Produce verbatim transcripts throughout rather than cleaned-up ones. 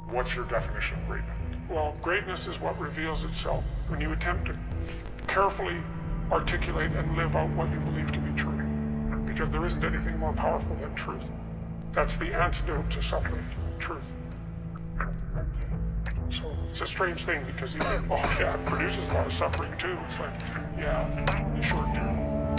What's your definition of greatness? Well, greatness is what reveals itself when you attempt to carefully articulate and live out what you believe to be true. Because there isn't anything more powerful than truth. That's the antidote to suffering, truth. So it's a strange thing because you think, oh yeah, it produces a lot of suffering too. It's like, yeah, you sure do.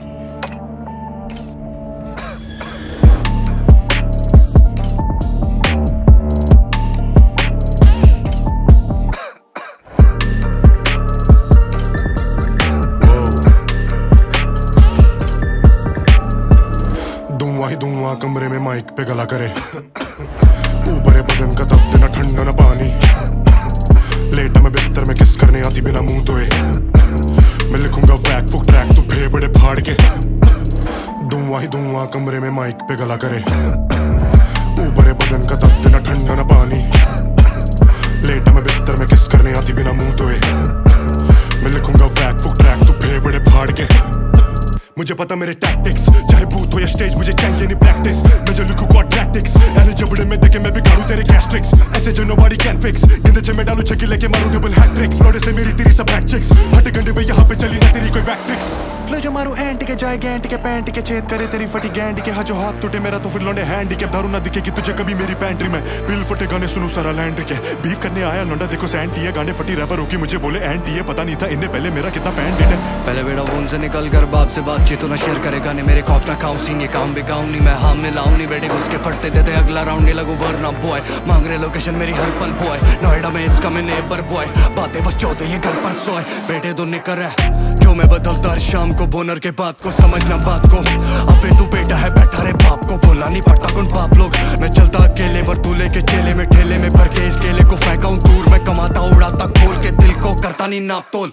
धुआं ही धुआं कमरे में mic पे गला करे, ऊपर है बदन का तप देना ठंडा ना पानी, लेटा मैं बिस्तर में किस करने आती बिना मुंह धोए, मैं लिखूंगा वैक फुक ट्रैक तू फे बड़े फाड़ के। धुआं ही धुआं कमरे में माइक पे गला करे, ऊपर है बदन का तप देना ठंडा ना पानी, लेटा मैं बिस्तर में किस करने आती बिना मुंह धोए, मैं लिखूंगा वैक फुक ट्रैक तू फे बड़े फाड़ के। मुझे पता मेरे टैक्टिक्स, चाहे बूथ हो या स्टेज मुझे चाहिए नहीं प्रैक्टिस, मैं जो लिखूं क्वाड्रैटिक्स, यानी जबड़े में देखे मैं बिगाड़ू तेरे गैस्ट्रिक्स, ऐसे जो नोबॉडी कैन फिक्स, गिंदे चे मैं डालू छक्के लेके मारूं डबल हैट्रिक्स, लौड़े से मेरी तेरी सब हैट्रिक्स, हटे गंडे वे यहाँ पे चली ना तेरी कोई बैक्ट्रिक्स, ले जो मारू एंटी के जाए गैंट के पैंट के छेद करे तेरी फटी गैंड के, हाजो हाथ टूटे मेरा तो फिर लौंडे हैंड के, दारू ना दिखेगी तुझे कभी मेरी पैंट्री में, बिल फटे गाने सुनू सारा लैंड के, बीफ करने आया लौंडा देखो सैंटी है, गाने फटी रैपर होगी मुझे बोले एंटी है, पता नहीं था इनने पहले मेरा कितना पैंट है। पहले बेटा फोन से निकल कर बाप से बातचीत ना शेयर करेगा नहीं, मेरे खौफ ना खाऊं सीन ये काम भी गाऊं नहीं, मैं हाम में लाऊं नहीं, बेटे घुस के फटते देते अगला राउंड नहीं लगू वरना बॉय, मांग रहे लोकेशन मेरी हर पल बॉय, नोएडा में इसका मैं नेबर बॉय, बातें बस चौदह ये घर पर सोए, बेटे तो निकर है जो मैं बदलता हर शाम को, बोनर के बात को समझना बात को, अबे तू बेटा है बैठा रे बाप को बोला नहीं पड़ता कौन बाप लोग, मैं चलता अकेले पर तू लेके चेले में ठेले में भर के इस केले को फेंका हूं दूर, मैं कमाता उड़ाता खोल के दिल को करता नहीं नाप तोल।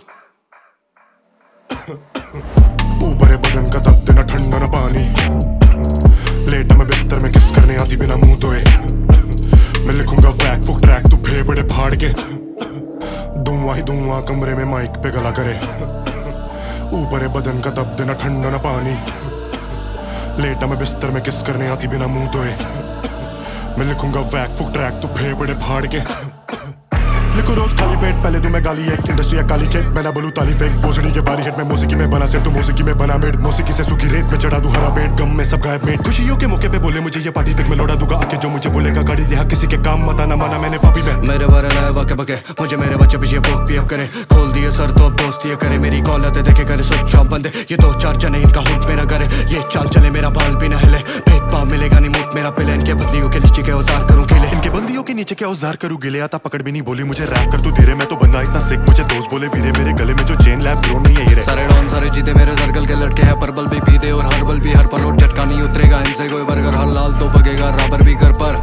ऊपर है बदन का तप देना ठंडा ना पानी, लेटा मैं बिस्तर में किस करने आती बिना मुंह धोए, मैं लिखूंगा वैक फुक ट्रैक तू फे बड़े फाड़ के। धुआं ही धुआं कमरे में माइक पे गला करे, ऊपर है बदन का तप देना ठंडा ना पानी, लेटा मैं बिस्तर में किस करने आती बिना मुंह धोए, मैं लिखूंगा वैक फुक ट्रैक तू फे बड़े फाड़ के। लिखो रोज खाली पेट पहले दूं मैं गाली एक, इंडस्ट्री या काली खेत मैं ना बोलूं ताली फेक, बोसड़ी के बारी हेट मैं मौसीकी में बना सेट तू मौसीकी में बना मेड, मौसीकी से सूखी रेत में चढ़ा दूं हरा पेट, गम में सब गायब मेट, खुशियों के मौके पे बोले मुझे ये पार्टी फेक मैं लौटा दूंगा आके जो मुझे बोलेगा गाड़ी दिया किसी के काम मत आना माना मैंने पापी में, मेरे बारे लाए वाके बके मुझे मेरे बच्चे पीछे फोक पी अप करे, खोल दिए सर तो अब दोस्ती ये करे, मेरी कॉल आते देखे करे स्विच ऑफ बंदे, ये दो चार जने इनका हुड मेरा करे, ये चाल चले मेरा बाल भी न हिले, भेदभाव मिलेगा नहीं मुझ मेरा पिले, इनके बंदियों के नीचे के औजार करूं गिले, इनके बंदियों के नीचे के औजार करूं गिले, आता पकड़ भी नहीं बोली मुझे रैप कर तू धीरे, मैं तो बंदा इतना सिक मुझे दोस्त बोले वीरे, मेरे गले में जो चेन लैब ड्रोन नहीं है हीरे, सारे डॉन सारे जीते मेरे सर्कल के लड़के हैं, पर्बल भी पीते और हर्बल भी हर पल, और झटका नहीं उतरेगा इनसे कोई बर्गर, हर लाल तो बगेगा राबर भी कर पर।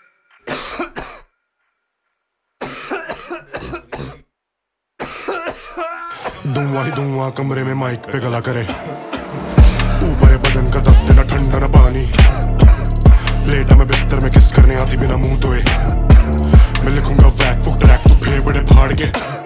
धुआं ही धुआं कमरे में माइक पे गला करे, ऊपर है बदन का तप देना ठंडा ना पानी, लेटा मैं बिस्तर में किस करने आती बिना मुंह धोए, मैं लिखूंगा वैक फुक ट्रैक तू फे बड़े फाड़ के।